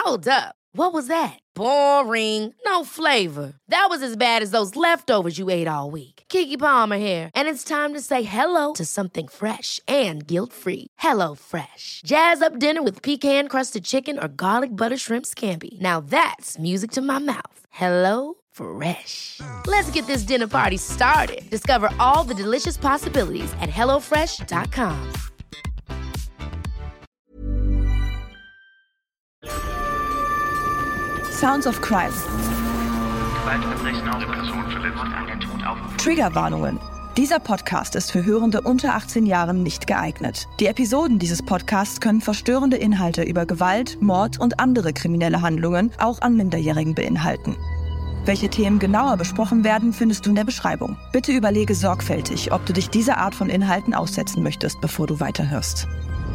Hold up. What was that? Boring. No flavor. That was as bad as those leftovers you ate all week. Keke Palmer here, and it's time to say hello to something fresh and guilt-free. Hello Fresh. Jazz up dinner with pecan-crusted chicken or garlic butter shrimp scampi. Now that's music to my mouth. Hello Fresh. Let's get this dinner party started. Discover all the delicious possibilities at hellofresh.com. Sounds of Crime. Triggerwarnungen. Dieser Podcast ist für Hörende unter 18 Jahren nicht geeignet. Die Episoden dieses Podcasts können verstörende Inhalte über Gewalt, Mord und andere kriminelle Handlungen auch an Minderjährigen beinhalten. Welche Themen genauer besprochen werden, findest du in der Beschreibung. Bitte überlege sorgfältig, ob du dich dieser Art von Inhalten aussetzen möchtest, bevor du weiterhörst.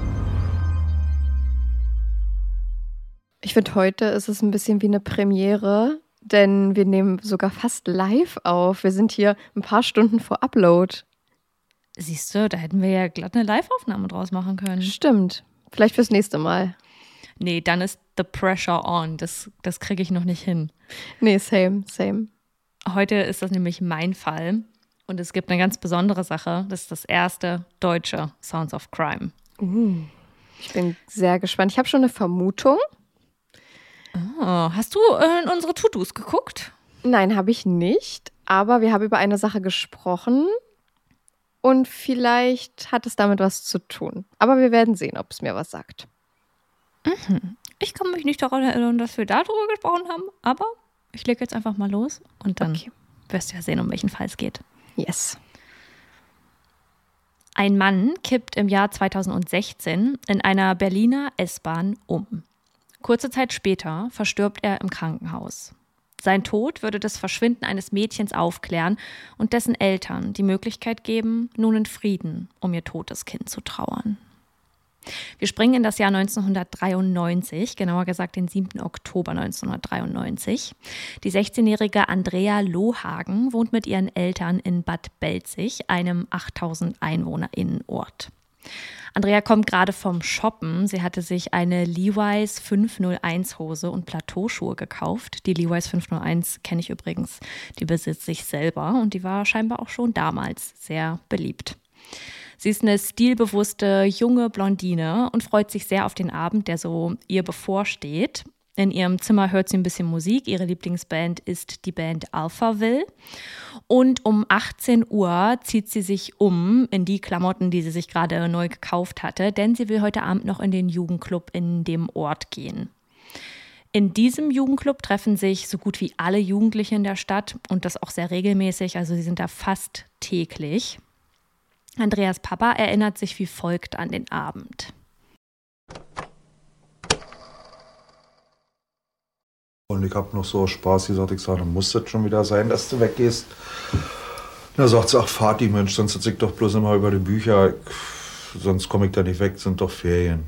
Ich finde, heute ist es ein bisschen wie eine Premiere, denn wir nehmen sogar fast live auf. Wir sind hier ein paar Stunden vor Upload. Siehst du, da hätten wir ja glatt eine Live-Aufnahme draus machen können. Stimmt. Vielleicht fürs nächste Mal. Nee, dann ist the pressure on. Das kriege ich noch nicht hin. Nee, same. Heute ist das nämlich mein Fall. Und es gibt eine ganz besondere Sache. Das ist das erste deutsche Sounds of Crime. Ich bin sehr gespannt. Ich habe schon eine Vermutung. Oh, hast du in unsere To-Dos geguckt? Nein, habe ich nicht. Aber wir haben über eine Sache gesprochen. Und vielleicht hat es damit was zu tun. Aber wir werden sehen, ob es mir was sagt. Ich kann mich nicht daran erinnern, dass wir darüber gesprochen haben. Aber ich lege jetzt einfach mal los. Und dann wirst du ja sehen, um welchen Fall es geht. Yes. Ein Mann kippt im Jahr 2016 in einer Berliner S-Bahn um. Kurze Zeit später verstirbt er im Krankenhaus. Sein Tod würde das Verschwinden eines Mädchens aufklären und dessen Eltern die Möglichkeit geben, nun in Frieden um ihr totes Kind zu trauern. Wir springen in das Jahr 1993, genauer gesagt den 7. Oktober 1993. Die 16-jährige Andrea Lohagen wohnt mit ihren Eltern in Bad Belzig, einem 8000 EinwohnerInnen-Ort. Andrea kommt gerade vom Shoppen. Sie hatte sich eine Levi's 501 Hose und Plateauschuhe gekauft. Die Levi's 501 kenne ich übrigens, die besitze ich selber und die war scheinbar auch schon damals sehr beliebt. Sie ist eine stilbewusste junge Blondine und freut sich sehr auf den Abend, der so ihr bevorsteht. In ihrem Zimmer hört sie ein bisschen Musik. Ihre Lieblingsband ist die Band Alphaville. Und um 18 Uhr zieht sie sich um in die Klamotten, die sie sich gerade neu gekauft hatte, denn sie will heute Abend noch in den Jugendclub in dem Ort gehen. In diesem Jugendclub treffen sich so gut wie alle Jugendliche in der Stadt und das auch sehr regelmäßig, also sie sind da fast täglich. Andreas Papa erinnert sich wie folgt an den Abend. Und ich habe noch so Spaß gesagt, ich sage, dann muss das schon wieder sein, dass du weggehst. Da sagt sie, ach Vati, Mensch, sonst sitze ich doch bloß immer über die Bücher, sonst komme ich da nicht weg, sind doch Ferien.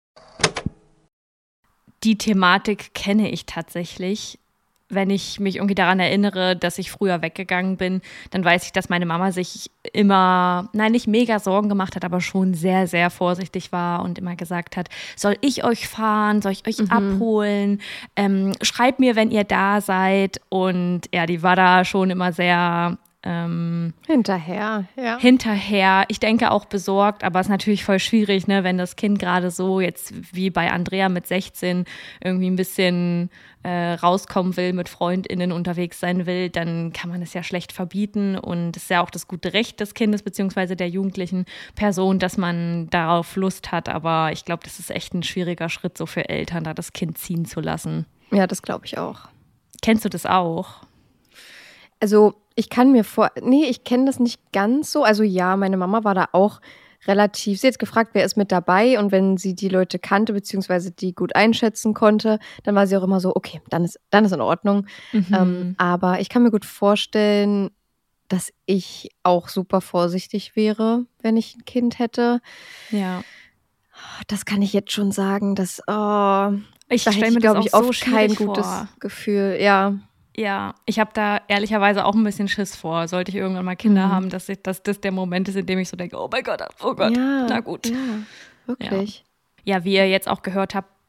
Die Thematik kenne ich tatsächlich. Wenn ich mich irgendwie daran erinnere, dass ich früher weggegangen bin, dann weiß ich, dass meine Mama sich immer, nicht mega Sorgen gemacht hat, aber schon sehr, sehr vorsichtig war und immer gesagt hat, soll ich euch fahren, soll ich euch abholen, schreibt mir, wenn ihr da seid. Und ja, die war da schon immer sehr hinterher, ja. Hinterher, ich denke auch besorgt, aber es ist natürlich voll schwierig, ne, wenn das Kind gerade so jetzt wie bei Andrea mit 16 irgendwie ein bisschen rauskommen will, mit FreundInnen unterwegs sein will, dann kann man es ja schlecht verbieten und es ist ja auch das gute Recht des Kindes bzw. der jugendlichen Person, dass man darauf Lust hat, aber ich glaube, das ist echt ein schwieriger Schritt so für Eltern, da das Kind ziehen zu lassen. Ja, das glaube ich auch. Kennst du das auch? Also ich kenne das nicht ganz so. Also ja, meine Mama war da auch relativ, sie hat gefragt, wer ist mit dabei und wenn sie die Leute kannte, beziehungsweise die gut einschätzen konnte, dann war sie auch immer so, okay, dann ist in Ordnung. Aber ich kann mir gut vorstellen, dass ich auch super vorsichtig wäre, wenn ich ein Kind hätte. Ja. Das kann ich jetzt schon sagen, dass ich stelle mir das auch so oft kein schwierig gutes vor. Gefühl, ja. Ja, ich habe da ehrlicherweise auch ein bisschen Schiss vor. Sollte ich irgendwann mal Kinder haben, dass das der Moment ist, in dem ich so denke, oh mein Gott, ja, na gut. Ja, wirklich. Ja, wie ihr jetzt auch gehört habt,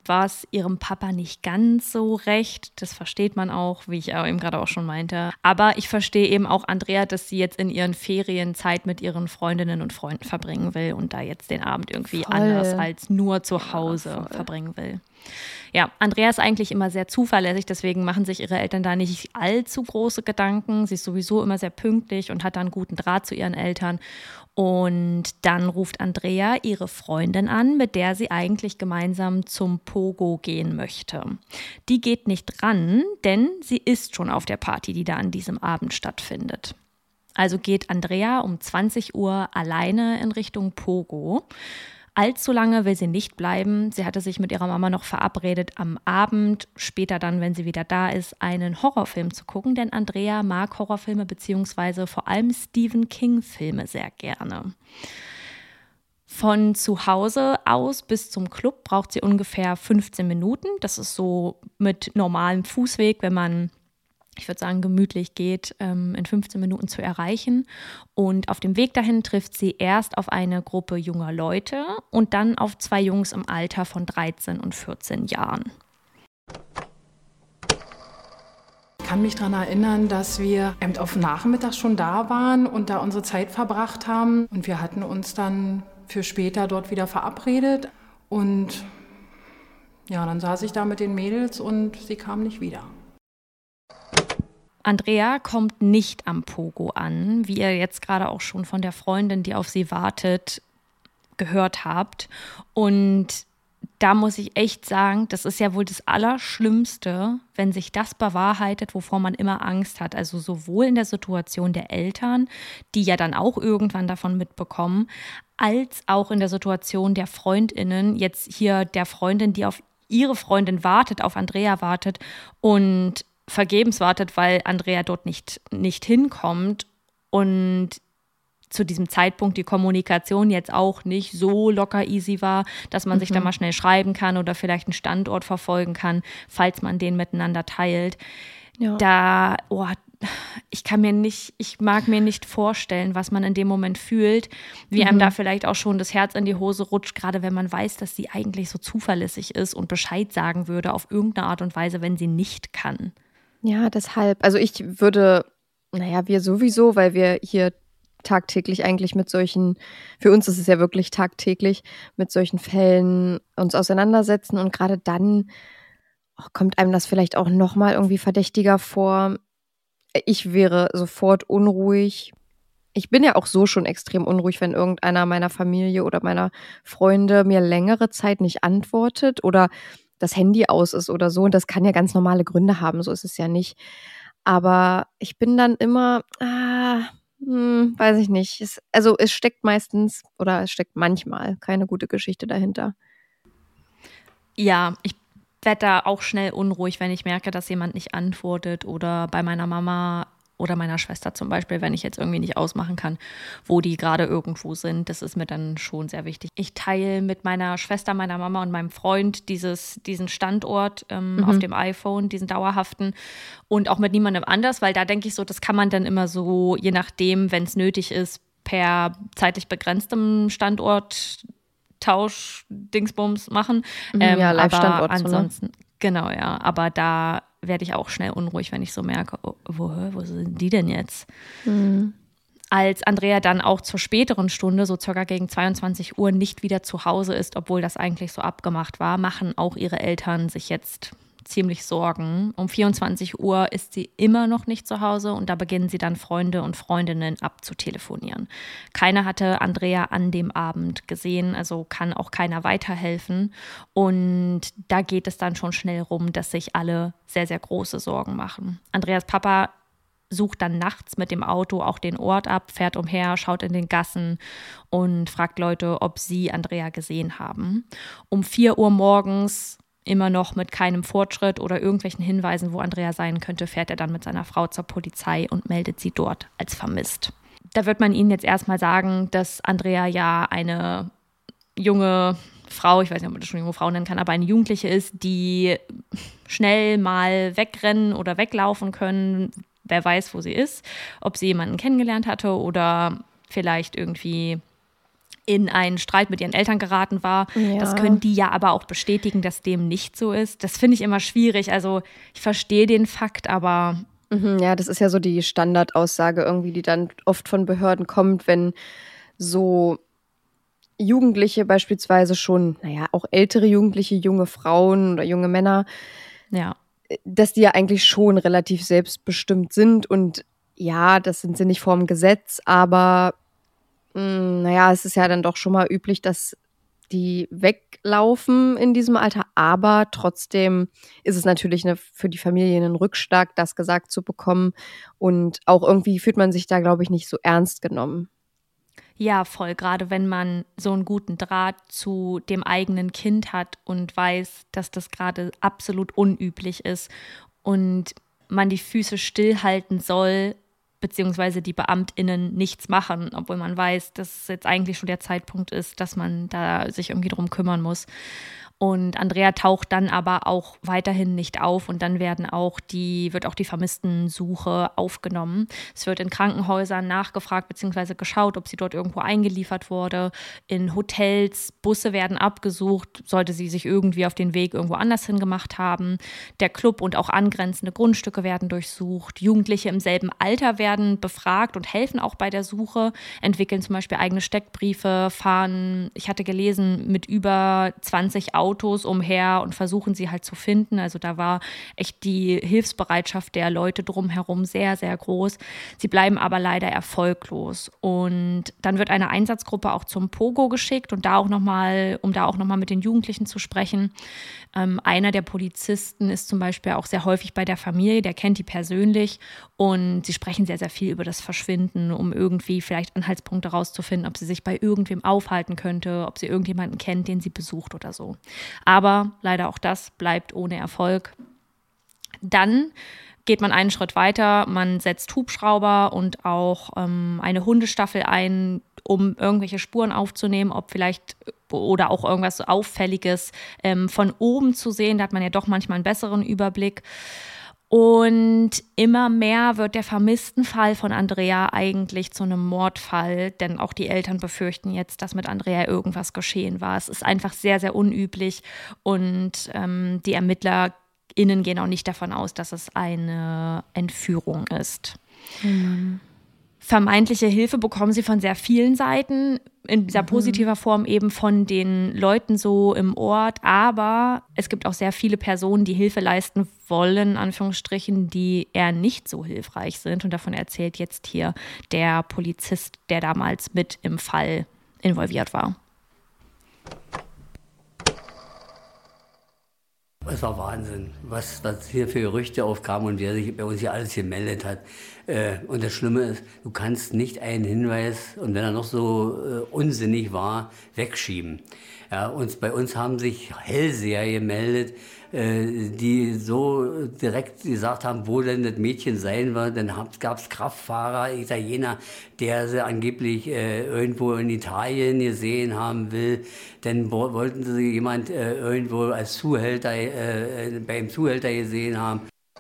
war es ihrem Papa nicht ganz so recht. Das versteht man auch, wie ich eben gerade auch schon meinte. Aber ich verstehe eben auch Andrea, dass sie jetzt in ihren Ferien Zeit mit ihren Freundinnen und Freunden verbringen will und da jetzt den Abend irgendwie anders als nur zu Hause verbringen will. Ja, Andrea ist eigentlich immer sehr zuverlässig, deswegen machen sich ihre Eltern da nicht allzu große Gedanken. Sie ist sowieso immer sehr pünktlich und hat da einen guten Draht zu ihren Eltern. Und dann ruft Andrea ihre Freundin an, mit der sie eigentlich gemeinsam zum Pogo gehen möchte. Die geht nicht ran, denn sie ist schon auf der Party, die da an diesem Abend stattfindet. Also geht Andrea um 20 Uhr alleine in Richtung Pogo. Allzu lange will sie nicht bleiben. Sie hatte sich mit ihrer Mama noch verabredet, am Abend, später dann, wenn sie wieder da ist, einen Horrorfilm zu gucken. Denn Andrea mag Horrorfilme bzw. vor allem Stephen King-Filme sehr gerne. Von zu Hause aus bis zum Club braucht sie ungefähr 15 Minuten. Das ist so mit normalem Fußweg, wenn man, ich würde sagen, gemütlich geht, in 15 Minuten zu erreichen. Und auf dem Weg dahin trifft sie erst auf eine Gruppe junger Leute und dann auf 2 Jungs im Alter von 13 und 14 Jahren. Ich kann mich daran erinnern, dass wir eben auf Nachmittag schon da waren und da unsere Zeit verbracht haben. Und wir hatten uns dann für später dort wieder verabredet. Und ja, dann saß ich da mit den Mädels und sie kamen nicht wieder. Andrea kommt nicht am Pogo an, wie ihr jetzt gerade auch schon von der Freundin, die auf sie wartet, gehört habt. Und da muss ich echt sagen, das ist ja wohl das Allerschlimmste, wenn sich das bewahrheitet, wovor man immer Angst hat. Also sowohl in der Situation der Eltern, die ja dann auch irgendwann davon mitbekommen, als auch in der Situation der FreundInnen, jetzt hier der Freundin, die auf ihre Freundin wartet, auf Andrea wartet und vergebens wartet, weil Andrea dort nicht hinkommt und zu diesem Zeitpunkt die Kommunikation jetzt auch nicht so locker easy war, dass man sich da mal schnell schreiben kann oder vielleicht einen Standort verfolgen kann, falls man den miteinander teilt. Ja. Ich mag mir nicht vorstellen, was man in dem Moment fühlt, wie einem da vielleicht auch schon das Herz in die Hose rutscht, gerade wenn man weiß, dass sie eigentlich so zuverlässig ist und Bescheid sagen würde auf irgendeine Art und Weise, wenn sie nicht kann. Ja, deshalb. Also ich würde, wir sowieso, weil wir hier tagtäglich eigentlich mit solchen, für uns ist es ja wirklich tagtäglich, mit solchen Fällen uns auseinandersetzen und gerade dann kommt einem das vielleicht auch nochmal irgendwie verdächtiger vor. Ich wäre sofort unruhig. Ich bin ja auch so schon extrem unruhig, wenn irgendeiner meiner Familie oder meiner Freunde mir längere Zeit nicht antwortet oder das Handy aus ist oder so. Und das kann ja ganz normale Gründe haben, so ist es ja nicht. Aber ich bin dann immer, weiß ich nicht. Es steckt meistens oder es steckt manchmal keine gute Geschichte dahinter. Ja, ich werde da auch schnell unruhig, wenn ich merke, dass jemand nicht antwortet oder bei meiner Mama oder meiner Schwester zum Beispiel, wenn ich jetzt irgendwie nicht ausmachen kann, wo die gerade irgendwo sind. Das ist mir dann schon sehr wichtig. Ich teile mit meiner Schwester, meiner Mama und meinem Freund diesen Standort auf dem iPhone, diesen dauerhaften und auch mit niemandem anders, weil da denke ich so, das kann man dann immer so, je nachdem, wenn es nötig ist, per zeitlich begrenztem Standort-Tausch-Dingsbums machen. Live-Standort. Aber ansonsten, genau, ja. Aber da werde ich auch schnell unruhig, wenn ich so merke, wo sind die denn jetzt? Als Andrea dann auch zur späteren Stunde, so circa gegen 22 Uhr, nicht wieder zu Hause ist, obwohl das eigentlich so abgemacht war, machen auch ihre Eltern sich jetzt ziemlich Sorgen. Um 24 Uhr ist sie immer noch nicht zu Hause und da beginnen sie dann Freunde und Freundinnen abzutelefonieren. Keiner hatte Andrea an dem Abend gesehen, also kann auch keiner weiterhelfen. Und da geht es dann schon schnell rum, dass sich alle sehr, sehr große Sorgen machen. Andreas Papa sucht dann nachts mit dem Auto auch den Ort ab, fährt umher, schaut in den Gassen und fragt Leute, ob sie Andrea gesehen haben. Um 4 Uhr morgens, immer noch mit keinem Fortschritt oder irgendwelchen Hinweisen, wo Andrea sein könnte, fährt er dann mit seiner Frau zur Polizei und meldet sie dort als vermisst. Da wird man ihnen jetzt erstmal sagen, dass Andrea ja eine junge Frau, ich weiß nicht, ob man das schon junge Frau nennen kann, aber eine Jugendliche ist, die schnell mal wegrennen oder weglaufen können. Wer weiß, wo sie ist, ob sie jemanden kennengelernt hatte oder vielleicht irgendwie in einen Streit mit ihren Eltern geraten war. Ja. Das können die ja aber auch bestätigen, dass dem nicht so ist. Das finde ich immer schwierig. Also ich verstehe den Fakt, aber Ja, das ist ja so die Standardaussage irgendwie, die dann oft von Behörden kommt, wenn so Jugendliche beispielsweise schon, auch ältere Jugendliche, junge Frauen oder junge Männer, ja. dass die ja eigentlich schon relativ selbstbestimmt sind und ja, das sind sie nicht vorm Gesetz, aber es ist ja dann doch schon mal üblich, dass die weglaufen in diesem Alter, aber trotzdem ist es natürlich für die Familie ein Rückschlag, das gesagt zu bekommen und auch irgendwie fühlt man sich da, glaube ich, nicht so ernst genommen. Ja, voll. Gerade wenn man so einen guten Draht zu dem eigenen Kind hat und weiß, dass das gerade absolut unüblich ist und man die Füße stillhalten soll, beziehungsweise die BeamtInnen nichts machen, obwohl man weiß, dass jetzt eigentlich schon der Zeitpunkt ist, dass man da sich irgendwie drum kümmern muss. Und Andrea taucht dann aber auch weiterhin nicht auf und dann wird auch die Vermisstensuche aufgenommen. Es wird in Krankenhäusern nachgefragt bzw. geschaut, ob sie dort irgendwo eingeliefert wurde. In Hotels, Busse werden abgesucht, sollte sie sich irgendwie auf den Weg irgendwo anders hingemacht haben. Der Club und auch angrenzende Grundstücke werden durchsucht. Jugendliche im selben Alter werden befragt und helfen auch bei der Suche, entwickeln zum Beispiel eigene Steckbriefe, fahren, ich hatte gelesen, mit über 20 Autos umher und versuchen sie halt zu finden. Also da war echt die Hilfsbereitschaft der Leute drumherum sehr, sehr groß. Sie bleiben aber leider erfolglos. Und dann wird eine Einsatzgruppe auch zum Pogo geschickt und um da auch nochmal mit den Jugendlichen zu sprechen. Einer der Polizisten ist zum Beispiel auch sehr häufig bei der Familie, der kennt die persönlich und sie sprechen sehr, sehr viel über das Verschwinden, um irgendwie vielleicht Anhaltspunkte rauszufinden, ob sie sich bei irgendwem aufhalten könnte, ob sie irgendjemanden kennt, den sie besucht oder so. Aber leider auch das bleibt ohne Erfolg. Dann geht man einen Schritt weiter, man setzt Hubschrauber und auch eine Hundestaffel ein, um irgendwelche Spuren aufzunehmen, ob vielleicht oder auch irgendwas Auffälliges von oben zu sehen. Da hat man ja doch manchmal einen besseren Überblick. Und immer mehr wird der Vermisstenfall von Andrea eigentlich zu einem Mordfall, denn auch die Eltern befürchten jetzt, dass mit Andrea irgendwas geschehen war. Es ist einfach sehr, sehr unüblich und die ErmittlerInnen gehen auch nicht davon aus, dass es eine Entführung ist. Vermeintliche Hilfe bekommen sie von sehr vielen Seiten, in dieser positiver Form eben von den Leuten so im Ort, aber es gibt auch sehr viele Personen, die Hilfe leisten wollen, in Anführungsstrichen, die eher nicht so hilfreich sind und davon erzählt jetzt hier der Polizist, der damals mit im Fall involviert war. Es war Wahnsinn, was hier für Gerüchte aufkamen und wer sich bei uns hier alles gemeldet hat. Und das Schlimme ist, du kannst nicht einen Hinweis, und wenn er noch so unsinnig war, wegschieben. Ja, bei uns haben sich Hellseher gemeldet, die so direkt gesagt haben, wo denn das Mädchen sein wird. Dann gab es Kraftfahrer, Italiener, der sie angeblich irgendwo in Italien gesehen haben will. Dann wollten sie jemand irgendwo als Zuhälter, beim Zuhälter gesehen haben.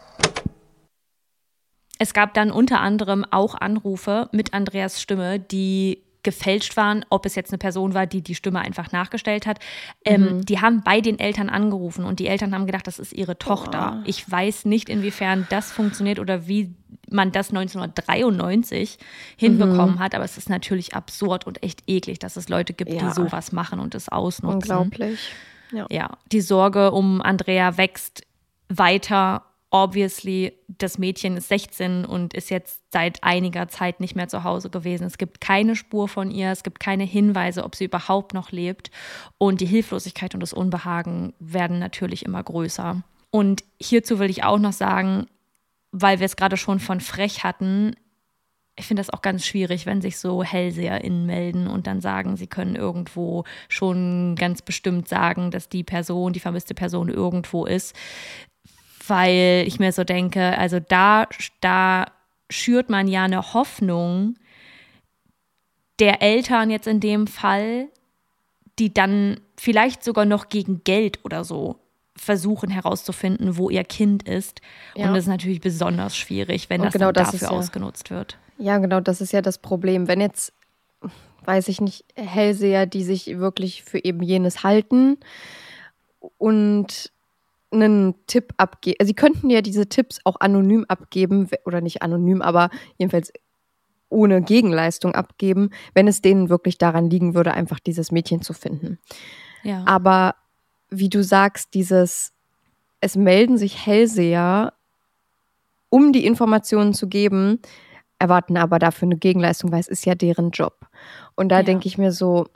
Es gab dann unter anderem auch Anrufe mit Andreas Stimme, die gefälscht waren, ob es jetzt eine Person war, die die Stimme einfach nachgestellt hat. Die haben bei den Eltern angerufen und die Eltern haben gedacht, das ist ihre Tochter. Ich weiß nicht, inwiefern das funktioniert oder wie man das 1993 hinbekommen hat, aber es ist natürlich absurd und echt eklig, dass es Leute gibt, die sowas machen und es ausnutzen. Unglaublich. Ja, die Sorge um Andrea wächst weiter. Obviously, das Mädchen ist 16 und ist jetzt seit einiger Zeit nicht mehr zu Hause gewesen. Es gibt keine Spur von ihr, es gibt keine Hinweise, ob sie überhaupt noch lebt. Und die Hilflosigkeit und das Unbehagen werden natürlich immer größer. Und hierzu will ich auch noch sagen, weil wir es gerade schon von frech hatten, ich finde das auch ganz schwierig, wenn sich so HellseherInnen melden und dann sagen, sie können irgendwo schon ganz bestimmt sagen, dass die vermisste Person irgendwo ist. Weil ich mir so denke, also da schürt man ja eine Hoffnung der Eltern jetzt in dem Fall, die dann vielleicht sogar noch gegen Geld oder so versuchen herauszufinden, wo ihr Kind ist. Ja. Und das ist natürlich besonders schwierig, wenn das dann dafür ausgenutzt wird. Ja, genau, das ist ja das Problem. Wenn jetzt, weiß ich nicht, Hellseher, die sich wirklich für eben jenes halten und einen Tipp abgeben. Also sie könnten ja diese Tipps auch anonym abgeben, oder nicht anonym, aber jedenfalls ohne Gegenleistung abgeben, wenn es denen wirklich daran liegen würde, einfach dieses Mädchen zu finden. Ja. Aber wie du sagst, es melden sich Hellseher, um die Informationen zu geben, erwarten aber dafür eine Gegenleistung, weil es ist ja deren Job. Und da denke ich mir so,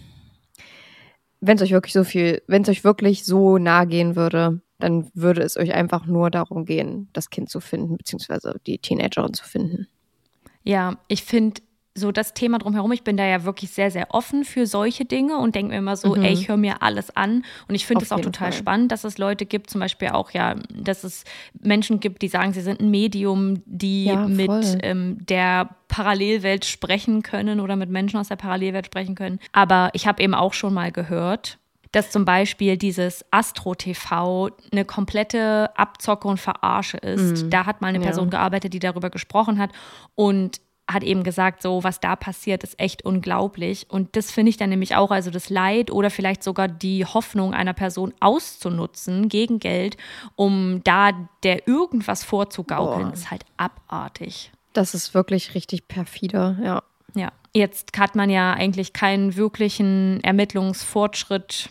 wenn es euch wirklich so nahe gehen würde, dann würde es euch einfach nur darum gehen, das Kind zu finden, beziehungsweise die Teenagerin zu finden. Ja, ich finde so das Thema drumherum, ich bin da ja wirklich sehr, sehr offen für solche Dinge und denke mir immer so, ey, ich höre mir alles an. Und ich finde es auch total spannend, dass es Leute gibt, zum Beispiel auch, ja, dass es Menschen gibt, die sagen, sie sind ein Medium, die mit der Parallelwelt sprechen können oder mit Menschen aus der Parallelwelt sprechen können. Aber ich habe eben auch schon mal gehört, dass zum Beispiel dieses Astro-TV eine komplette Abzocke und Verarsche ist. Da hat mal eine Person gearbeitet, die darüber gesprochen hat und hat eben gesagt, so was da passiert, ist echt unglaublich. Und das finde ich dann nämlich auch, also das Leid oder vielleicht sogar die Hoffnung einer Person auszunutzen gegen Geld, um da der irgendwas vorzugaukeln, ist halt abartig. Das ist wirklich richtig perfide, ja. Ja, jetzt hat man ja eigentlich keinen wirklichen Ermittlungsfortschritt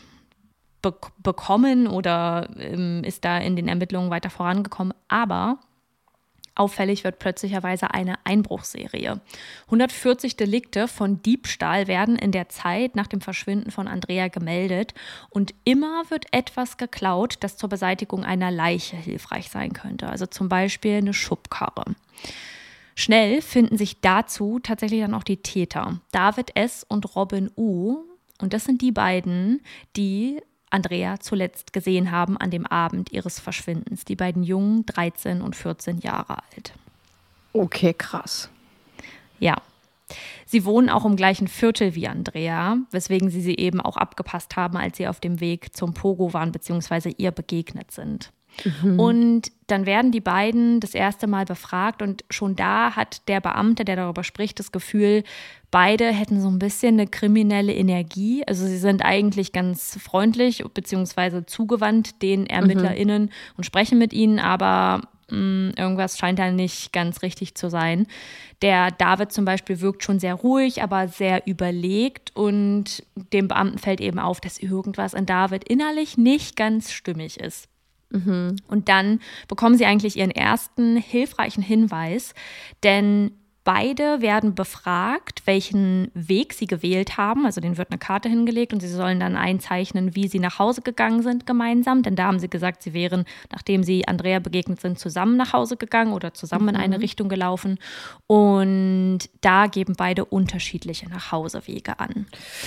bekommen oder ist da in den Ermittlungen weiter vorangekommen, aber auffällig wird plötzlicherweise eine Einbruchsserie. 140 Delikte von Diebstahl werden in der Zeit nach dem Verschwinden von Andrea gemeldet und immer wird etwas geklaut, das zur Beseitigung einer Leiche hilfreich sein könnte. Also zum Beispiel eine Schubkarre. Schnell finden sich dazu tatsächlich dann auch die Täter. David S. und Robin U. Und das sind die beiden, die Andrea zuletzt gesehen haben an dem Abend ihres Verschwindens. Die beiden Jungen, 13 und 14 Jahre alt. Okay, krass. Ja. Sie wohnen auch im gleichen Viertel wie Andrea, weswegen sie eben auch abgepasst haben, als sie auf dem Weg zum Pogo waren bzw. ihr begegnet sind. Und dann werden die beiden das erste Mal befragt und schon da hat der Beamte, der darüber spricht, das Gefühl, beide hätten so ein bisschen eine kriminelle Energie. Also sie sind eigentlich ganz freundlich bzw. zugewandt den ErmittlerInnen und sprechen mit ihnen, aber irgendwas scheint da nicht ganz richtig zu sein. Der David zum Beispiel wirkt schon sehr ruhig, aber sehr überlegt und dem Beamten fällt eben auf, dass irgendwas in David innerlich nicht ganz stimmig ist. Und dann bekommen sie eigentlich ihren ersten hilfreichen Hinweis, denn beide werden befragt, welchen Weg sie gewählt haben. Also denen wird eine Karte hingelegt und sie sollen dann einzeichnen, wie sie nach Hause gegangen sind gemeinsam. Denn da haben sie gesagt, sie wären, nachdem sie Andrea begegnet sind, zusammen nach Hause gegangen oder zusammen in eine Richtung gelaufen. Und da geben beide unterschiedliche Nachhausewege an.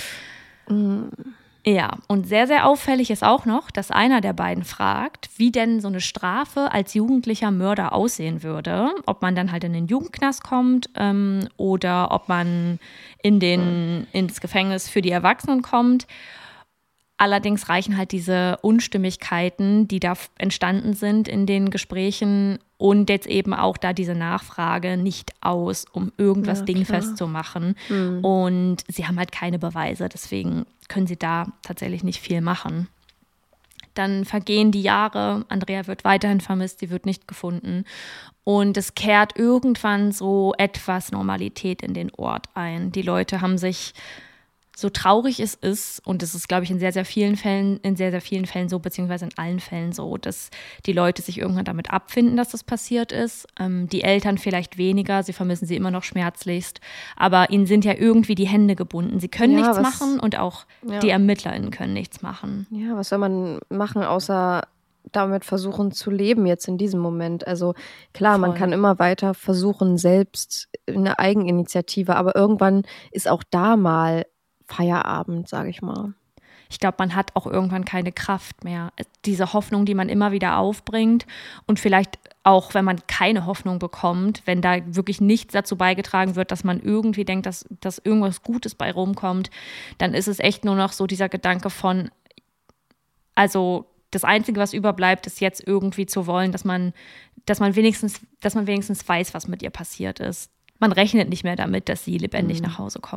Ja, und sehr, sehr auffällig ist auch noch, dass einer der beiden fragt, wie denn so eine Strafe als jugendlicher Mörder aussehen würde. Ob man dann halt in den Jugendknast kommt oder ob man ins Gefängnis für die Erwachsenen kommt. Allerdings reichen halt diese Unstimmigkeiten, die da entstanden sind in den Gesprächen und jetzt eben auch da diese Nachfrage nicht aus, um irgendwas dingfest zu machen. Und sie haben halt keine Beweise, deswegen können sie da tatsächlich nicht viel machen. Dann vergehen die Jahre, Andrea wird weiterhin vermisst, sie wird nicht gefunden. Und es kehrt irgendwann so etwas Normalität in den Ort ein. Die Leute haben sich, so traurig es ist, und es ist, glaube ich, in sehr, sehr vielen Fällen so, beziehungsweise in allen Fällen so, dass die Leute sich irgendwann damit abfinden, dass das passiert ist. Die Eltern vielleicht weniger, sie vermissen sie immer noch schmerzlichst, aber ihnen sind ja irgendwie die Hände gebunden. Sie können nichts machen und auch die ErmittlerInnen können nichts machen. Ja, was soll man machen, außer damit versuchen zu leben jetzt in diesem Moment? Also klar, man kann immer weiter versuchen, selbst eine Eigeninitiative, aber irgendwann ist auch da mal Feierabend, sage ich mal. Ich glaube, man hat auch irgendwann keine Kraft mehr. Diese Hoffnung, die man immer wieder aufbringt und vielleicht auch, wenn man keine Hoffnung bekommt, wenn da wirklich nichts dazu beigetragen wird, dass man irgendwie denkt, dass irgendwas Gutes bei rumkommt, dann ist es echt nur noch so dieser Gedanke von, also das Einzige, was überbleibt, ist jetzt irgendwie zu wollen, dass man wenigstens weiß, was mit ihr passiert ist. Man rechnet nicht mehr damit, dass sie lebendig nach Hause kommt.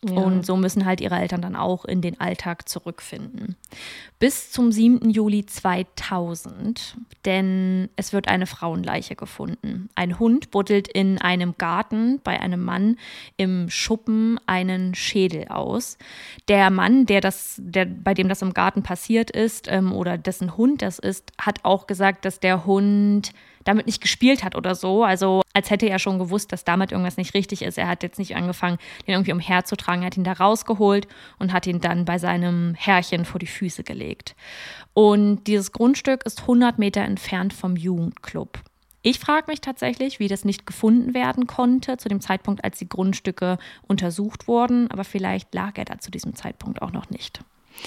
Ja. Und so müssen halt ihre Eltern dann auch in den Alltag zurückfinden. Bis zum 7. Juli 2000, denn es wird eine Frauenleiche gefunden. Ein Hund buddelt in einem Garten bei einem Mann im Schuppen einen Schädel aus. Der Mann, bei dem das im Garten passiert ist, oder dessen Hund das ist, hat auch gesagt, dass der Hund damit nicht gespielt hat oder so. Also als hätte er schon gewusst, dass damit irgendwas nicht richtig ist. Er hat jetzt nicht angefangen, den irgendwie umherzutragen. Er hat ihn da rausgeholt und hat ihn dann bei seinem Herrchen vor die Füße gelegt. Und dieses Grundstück ist 100 Meter entfernt vom Jugendclub. Ich frage mich tatsächlich, wie das nicht gefunden werden konnte zu dem Zeitpunkt, als die Grundstücke untersucht wurden. Aber vielleicht lag er da zu diesem Zeitpunkt auch noch nicht.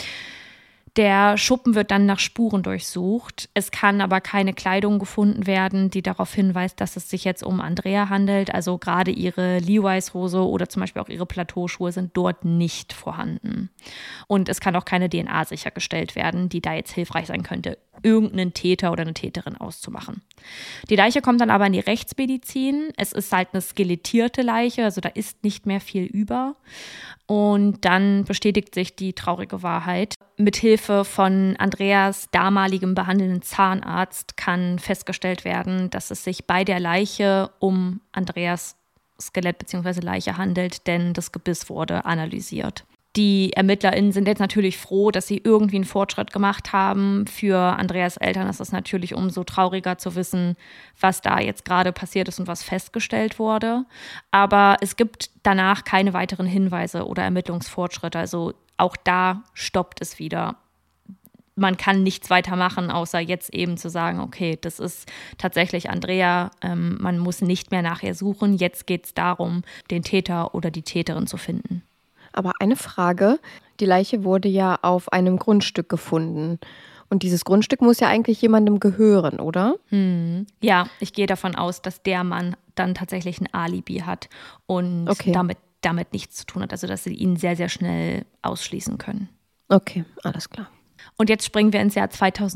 Der Schuppen wird dann nach Spuren durchsucht. Es kann aber keine Kleidung gefunden werden, die darauf hinweist, dass es sich jetzt um Andrea handelt. Also gerade ihre Levi's-Hose oder zum Beispiel auch ihre Plateauschuhe sind dort nicht vorhanden. Und es kann auch keine DNA sichergestellt werden, die da jetzt hilfreich sein könnte, irgendeinen Täter oder eine Täterin auszumachen. Die Leiche kommt dann aber in die Rechtsmedizin. Es ist halt eine skelettierte Leiche, also da ist nicht mehr viel über. Und dann bestätigt sich die traurige Wahrheit. Mithilfe von Andreas damaligem behandelnden Zahnarzt kann festgestellt werden, dass es sich bei der Leiche um Andreas Skelett bzw. Leiche handelt, denn das Gebiss wurde analysiert. Die ErmittlerInnen sind jetzt natürlich froh, dass sie irgendwie einen Fortschritt gemacht haben. Für Andreas Eltern ist es natürlich umso trauriger zu wissen, was da jetzt gerade passiert ist und was festgestellt wurde. Aber es gibt danach keine weiteren Hinweise oder Ermittlungsfortschritte. Also auch da stoppt es wieder. Man kann nichts weiter machen, außer jetzt eben zu sagen, okay, das ist tatsächlich Andrea. Man muss nicht mehr nach ihr suchen. Jetzt geht es darum, den Täter oder die Täterin zu finden. Aber eine Frage, die Leiche wurde ja auf einem Grundstück gefunden. Und dieses Grundstück muss ja eigentlich jemandem gehören, oder? Ja, ich gehe davon aus, dass der Mann dann tatsächlich ein Alibi hat und damit nichts zu tun hat. Also dass sie ihn sehr, sehr schnell ausschließen können. Okay, alles klar. Und jetzt springen wir ins Jahr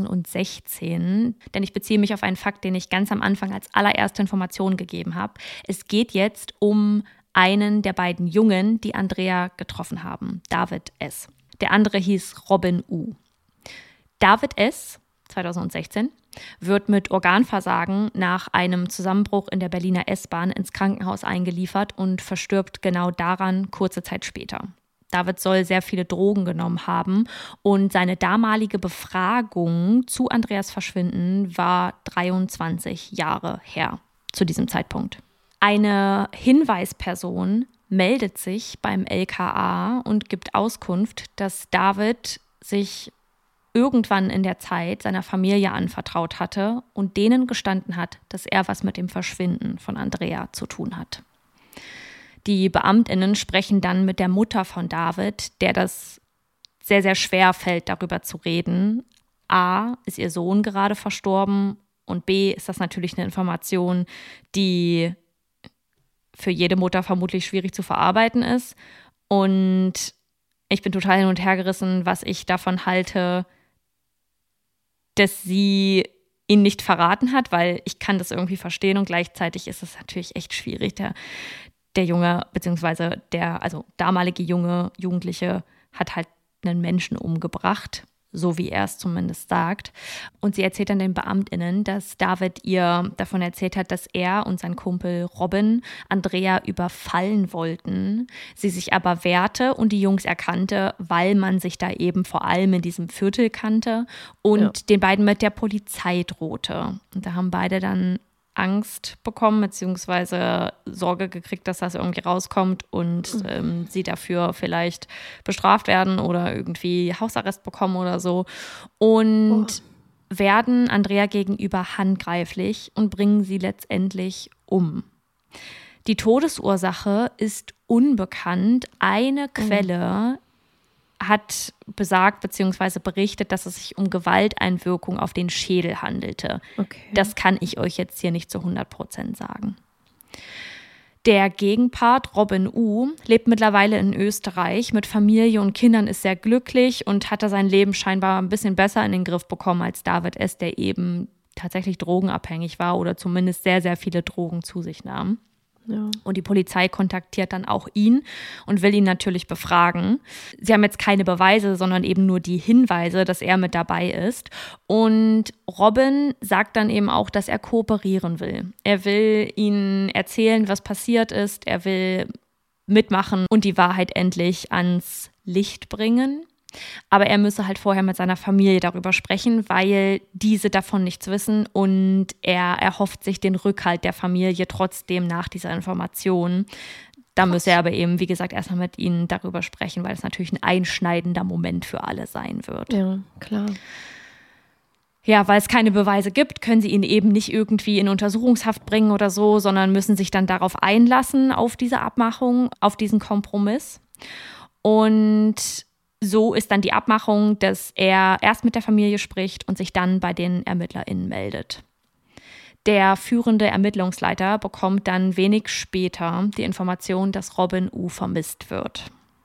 2016, denn ich beziehe mich auf einen Fakt, den ich ganz am Anfang als allererste Information gegeben habe. Es geht jetzt um einen der beiden Jungen, die Andrea getroffen haben, David S. Der andere hieß Robin U. David S., 2016, wird mit Organversagen nach einem Zusammenbruch in der Berliner S-Bahn ins Krankenhaus eingeliefert und verstirbt genau daran kurze Zeit später. David soll sehr viele Drogen genommen haben und seine damalige Befragung zu Andreas Verschwinden war 23 Jahre her zu diesem Zeitpunkt. Eine Hinweisperson meldet sich beim LKA und gibt Auskunft, dass David sich irgendwann in der Zeit seiner Familie anvertraut hatte und denen gestanden hat, dass er was mit dem Verschwinden von Andrea zu tun hat. Die BeamtInnen sprechen dann mit der Mutter von David, der das sehr, sehr schwer fällt, darüber zu reden. A, ist ihr Sohn gerade verstorben und B, ist das natürlich eine Information, die für jede Mutter vermutlich schwierig zu verarbeiten ist. Und ich bin total hin und her gerissen, was ich davon halte, dass sie ihn nicht verraten hat, weil ich kann das irgendwie verstehen und gleichzeitig ist es natürlich echt schwierig. Der Junge, beziehungsweise der damalige Jugendliche hat halt einen Menschen umgebracht, so wie er es zumindest sagt. Und sie erzählt dann den BeamtInnen, dass David ihr davon erzählt hat, dass er und sein Kumpel Robin Andrea überfallen wollten, sie sich aber wehrte und die Jungs erkannte, weil man sich da eben vor allem in diesem Viertel kannte und den beiden mit der Polizei drohte. Und da haben beide dann Angst bekommen, beziehungsweise Sorge gekriegt, dass das irgendwie rauskommt und sie dafür vielleicht bestraft werden oder irgendwie Hausarrest bekommen oder so. Und werden Andrea gegenüber handgreiflich und bringen sie letztendlich um. Die Todesursache ist unbekannt. Eine Quelle hat besagt bzw. berichtet, dass es sich um Gewalteinwirkung auf den Schädel handelte. Okay. Das kann ich euch jetzt hier nicht zu 100% sagen. Der Gegenpart, Robin U., lebt mittlerweile in Österreich mit Familie und Kindern, ist sehr glücklich und hatte sein Leben scheinbar ein bisschen besser in den Griff bekommen als David S., der eben tatsächlich drogenabhängig war oder zumindest sehr, sehr viele Drogen zu sich nahm. Ja. Und die Polizei kontaktiert dann auch ihn und will ihn natürlich befragen. Sie haben jetzt keine Beweise, sondern eben nur die Hinweise, dass er mit dabei ist. Und Robin sagt dann eben auch, dass er kooperieren will. Er will ihnen erzählen, was passiert ist. Er will mitmachen und die Wahrheit endlich ans Licht bringen. Aber er müsse halt vorher mit seiner Familie darüber sprechen, weil diese davon nichts wissen und er erhofft sich den Rückhalt der Familie trotzdem nach dieser Information. Da müsse er aber eben, wie gesagt, erstmal mit ihnen darüber sprechen, weil es natürlich ein einschneidender Moment für alle sein wird. Ja, klar. Ja, weil es keine Beweise gibt, können sie ihn eben nicht irgendwie in Untersuchungshaft bringen oder so, sondern müssen sich dann darauf einlassen, auf diese Abmachung, auf diesen Kompromiss. Und so ist dann die Abmachung, dass er erst mit der Familie spricht und sich dann bei den ErmittlerInnen meldet. Der führende Ermittlungsleiter bekommt dann wenig später die Information, dass Robin U. vermisst wird.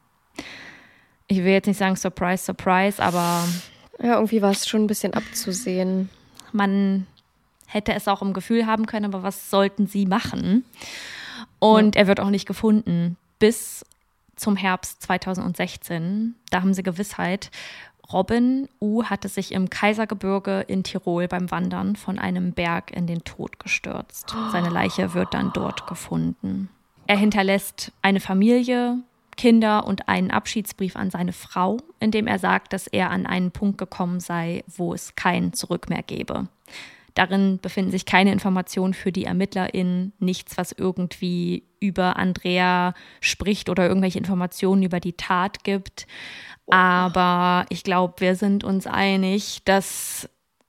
Ich will jetzt nicht sagen Surprise, Surprise, aber Ja, irgendwie war es schon ein bisschen abzusehen. man hätte es auch im Gefühl haben können, aber was sollten sie machen? Und er wird auch nicht gefunden bis zum Herbst 2016. Da haben sie Gewissheit. Robin U. hatte sich im Kaisergebirge in Tirol beim Wandern von einem Berg in den Tod gestürzt. Seine Leiche wird dann dort gefunden. Er hinterlässt eine Familie, Kinder und einen Abschiedsbrief an seine Frau, in dem er sagt, dass er an einen Punkt gekommen sei, wo es kein Zurück mehr gäbe. Darin befinden sich keine Informationen für die ErmittlerInnen, nichts, was irgendwie über Andrea spricht oder irgendwelche Informationen über die Tat gibt. Aber ich glaube, wir sind uns einig, dass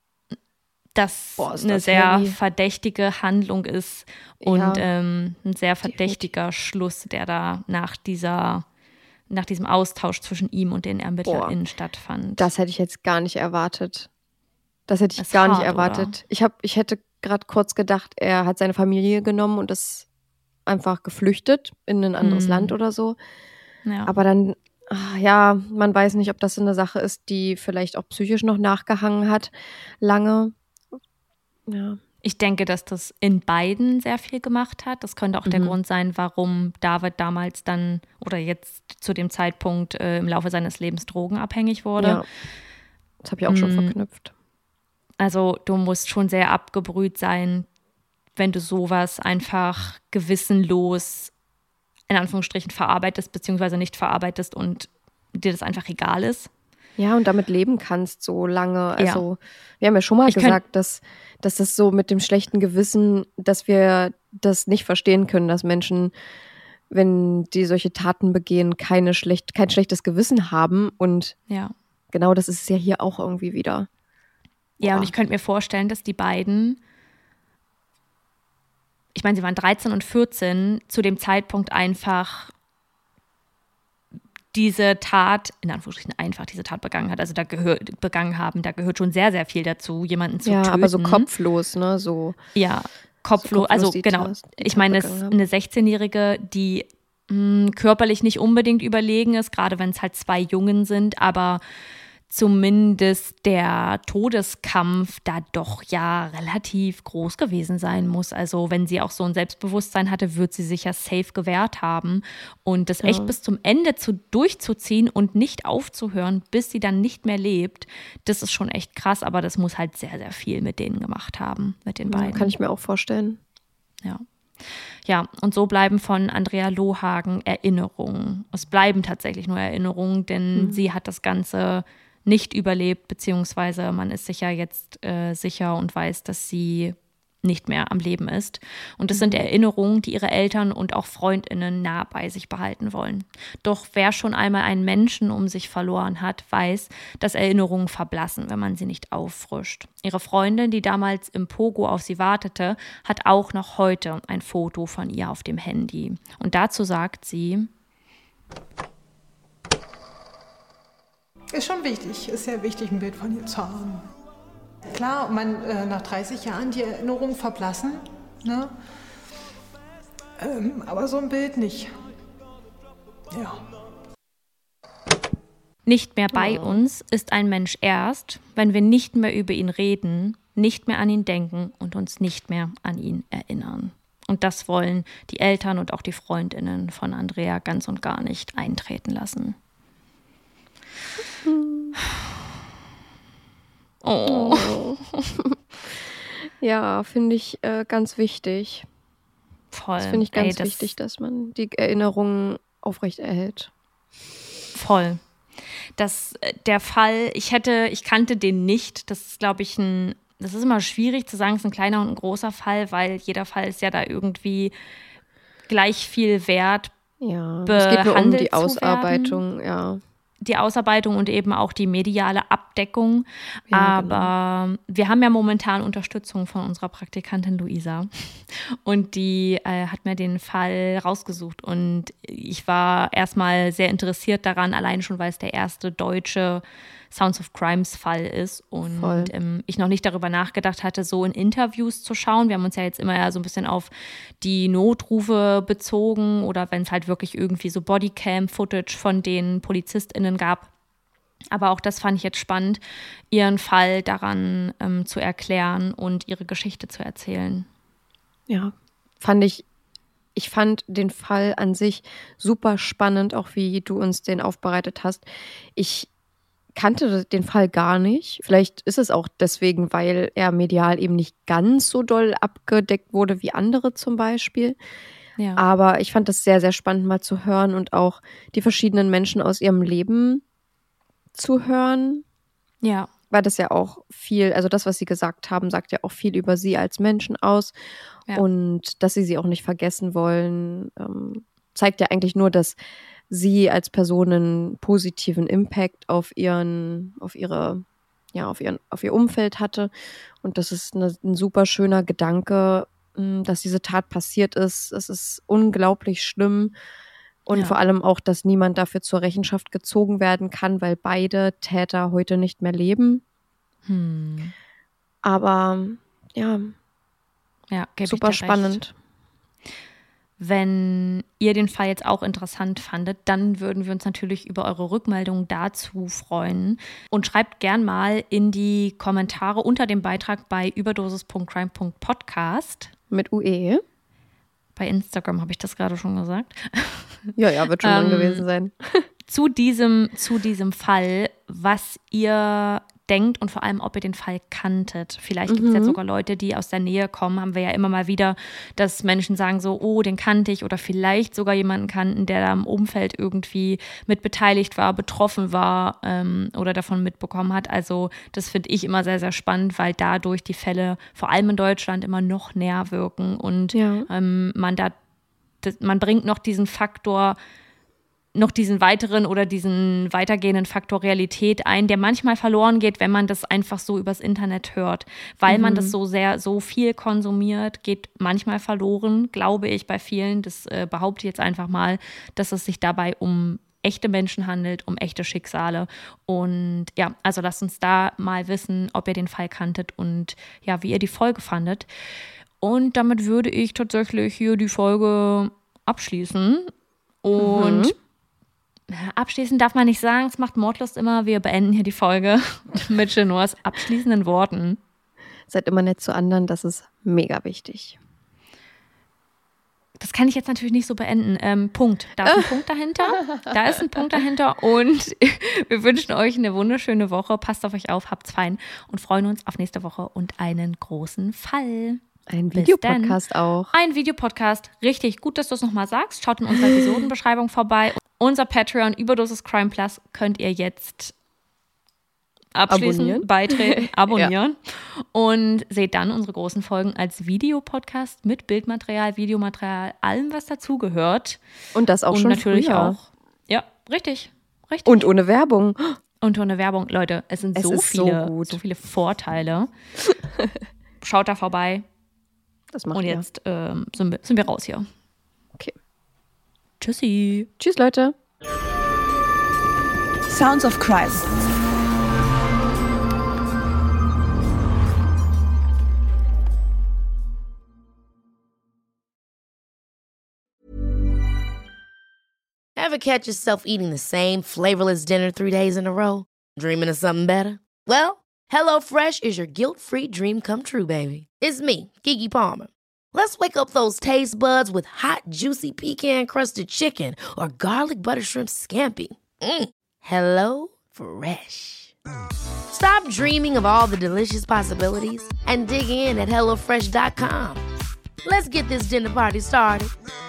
das eine sehr verdächtige Handlung ist und ein sehr verdächtiger Schluss, der da nach diesem Austausch zwischen ihm und den ErmittlerInnen stattfand. Das hätte ich jetzt gar nicht erwartet. Das hätte ich Das ist gar nicht hart, erwartet. Ich hätte gerade kurz gedacht, er hat seine Familie genommen und ist einfach geflüchtet in ein anderes Land oder so. Ja. Aber dann, ja, man weiß nicht, ob das eine Sache ist, die vielleicht auch psychisch noch nachgehangen hat, lange. Ja. Ich denke, dass das in beiden sehr viel gemacht hat. Das könnte auch der Grund sein, warum David damals dann oder jetzt zu dem Zeitpunkt im Laufe seines Lebens drogenabhängig wurde. Ja. Das habe ich auch schon verknüpft. Also du musst schon sehr abgebrüht sein, wenn du sowas einfach gewissenlos in Anführungsstrichen verarbeitest beziehungsweise nicht verarbeitest und dir das einfach egal ist. Ja, und damit leben kannst so lange. Also wir haben ja schon mal gesagt, dass das so mit dem schlechten Gewissen, dass wir das nicht verstehen können, dass Menschen, wenn die solche Taten begehen, kein schlechtes Gewissen haben. Und genau das ist es ja hier auch irgendwie wieder. Ja, und ich könnte mir vorstellen, dass die beiden, ich meine, sie waren 13 und 14, zu dem Zeitpunkt einfach diese Tat, in Anführungsstrichen einfach diese Tat begangen haben. Da gehört schon sehr, sehr viel dazu, jemanden zu töten. Ja, aber so kopflos, ne? So. Ja, kopflos, also genau. Ich meine, es ist eine 16-Jährige, die körperlich nicht unbedingt überlegen ist, gerade wenn es halt zwei Jungen sind, aber zumindest der Todeskampf da doch ja relativ groß gewesen sein muss. Also wenn sie auch so ein Selbstbewusstsein hatte, wird sie sich ja safe gewehrt haben. Und das echt bis zum Ende durchzuziehen und nicht aufzuhören, bis sie dann nicht mehr lebt, das ist schon echt krass. Aber das muss halt sehr, sehr viel mit denen gemacht haben, mit den beiden. Kann ich mir auch vorstellen. Ja, und so bleiben von Andrea Lohagen Erinnerungen. Es bleiben tatsächlich nur Erinnerungen, denn sie hat das Ganze nicht überlebt, beziehungsweise man ist sich ja jetzt sicher und weiß, dass sie nicht mehr am Leben ist. Und das sind Erinnerungen, die ihre Eltern und auch FreundInnen nah bei sich behalten wollen. Doch wer schon einmal einen Menschen um sich verloren hat, weiß, dass Erinnerungen verblassen, wenn man sie nicht auffrischt. Ihre Freundin, die damals im Pogo auf sie wartete, hat auch noch heute ein Foto von ihr auf dem Handy. Und dazu sagt sie: Ist schon wichtig, ist sehr wichtig, ein Bild von ihr zu haben. Klar, nach 30 Jahren die Erinnerungen verblassen, ne? Aber so ein Bild nicht. Ja. Nicht mehr bei uns ist ein Mensch erst, wenn wir nicht mehr über ihn reden, nicht mehr an ihn denken und uns nicht mehr an ihn erinnern. Und das wollen die Eltern und auch die FreundInnen von Andrea ganz und gar nicht eintreten lassen. Oh. Ja, finde ich ganz wichtig. Voll. Das finde ich ganz wichtig, dass man die Erinnerungen aufrechterhält. Voll. Der Fall, ich kannte den nicht. Das ist, glaube ich, das ist immer schwierig zu sagen, es ist ein kleiner und ein großer Fall, weil jeder Fall ist ja da irgendwie gleich viel wert. Ja, es geht nur um die Ausarbeitung, ja. Die Ausarbeitung und eben auch die mediale Abdeckung. Ja, aber genau. Wir haben ja momentan Unterstützung von unserer Praktikantin Luisa. Und die hat mir den Fall rausgesucht. Und ich war erstmal sehr interessiert daran, allein schon, weil es der erste deutsche Sounds of Crimes Fall ist. Und ich noch nicht darüber nachgedacht hatte, so in Interviews zu schauen. Wir haben uns ja jetzt immer so ein bisschen auf die Notrufe bezogen oder wenn es halt wirklich irgendwie so Bodycam-Footage von den PolizistInnen gab. Aber auch das fand ich jetzt spannend, ihren Fall daran zu erklären und ihre Geschichte zu erzählen. Ja, ich fand den Fall an sich super spannend, auch wie du uns den aufbereitet hast. Ich kannte den Fall gar nicht. Vielleicht ist es auch deswegen, weil er medial eben nicht ganz so doll abgedeckt wurde wie andere zum Beispiel. Ja. Aber ich fand das sehr, sehr spannend mal zu hören und auch die verschiedenen Menschen aus ihrem Leben zu hören. Ja. Weil das ja auch viel, also das, was sie gesagt haben, sagt ja auch viel über sie als Menschen aus. Ja. Und dass sie auch nicht vergessen wollen, zeigt ja eigentlich nur, dass sie als Person einen positiven Impact auf ihr Umfeld hatte. Und das ist ein super schöner Gedanke, dass diese Tat passiert ist. Es ist unglaublich schlimm. Und vor allem auch, dass niemand dafür zur Rechenschaft gezogen werden kann, weil beide Täter heute nicht mehr leben. Aber ja super spannend. Wenn ihr den Fall jetzt auch interessant fandet, dann würden wir uns natürlich über eure Rückmeldung dazu freuen. Und schreibt gern mal in die Kommentare unter dem Beitrag bei überdosis.crime.podcast. Mit UE. Bei Instagram habe ich das gerade schon gesagt. Ja, wird schon lang gewesen sein. Zu diesem Fall, was ihr denkt und vor allem, ob ihr den Fall kanntet. Vielleicht gibt es jetzt sogar Leute, die aus der Nähe kommen, haben wir ja immer mal wieder, dass Menschen sagen so, oh, den kannte ich oder vielleicht sogar jemanden kannten, der da im Umfeld irgendwie mit beteiligt war, betroffen war oder davon mitbekommen hat. Also das finde ich immer sehr, sehr spannend, weil dadurch die Fälle vor allem in Deutschland immer noch näher wirken und man bringt noch diesen Faktor, noch diesen weiteren oder diesen weitergehenden Faktor Realität ein, der manchmal verloren geht, wenn man das einfach so übers Internet hört. Weil man das so viel konsumiert, geht manchmal verloren, glaube ich, bei vielen. Das behaupte ich jetzt einfach mal, dass es sich dabei um echte Menschen handelt, um echte Schicksale. Und ja, also lasst uns da mal wissen, ob ihr den Fall kanntet und ja, wie ihr die Folge fandet. Und damit würde ich tatsächlich hier die Folge abschließen. Und abschließend darf man nicht sagen, es macht Mordlust immer. Wir beenden hier die Folge mit Genoas abschließenden Worten. Seid immer nett zu anderen, das ist mega wichtig. Das kann ich jetzt natürlich nicht so beenden. Punkt. Da ist ein Punkt dahinter. Da ist ein Punkt dahinter. Und wir wünschen euch eine wunderschöne Woche. Passt auf euch auf, habt's fein und freuen uns auf nächste Woche und einen großen Fall. Ein Videopodcast auch. Ein Videopodcast. Richtig, gut, dass du es nochmal sagst. Schaut in unserer Episodenbeschreibung vorbei. Unser Patreon Überdosis Crime Plus könnt ihr jetzt abschließen, beitreten, abonnieren und seht dann unsere großen Folgen als Videopodcast mit Bildmaterial, Videomaterial, allem, was dazugehört. Und das auch und schon natürlich früher. Auch. Ja, richtig. Und ohne Werbung. Und ohne Werbung. Leute, es sind so viele Vorteile. Schaut da vorbei. Das macht und jetzt sind wir raus hier. Okay. Tschüssi. Tschüss, Leute. Sounds of Crime. Ever catch yourself eating the same flavorless dinner 3 days in a row? Dreaming of something better? Well, HelloFresh is your guilt-free dream come true, baby. It's me, Keke Palmer. Let's wake up those taste buds with hot, juicy pecan-crusted chicken or garlic butter shrimp scampi. Hello Fresh. Stop dreaming of all the delicious possibilities and dig in at HelloFresh.com. Let's get this dinner party started.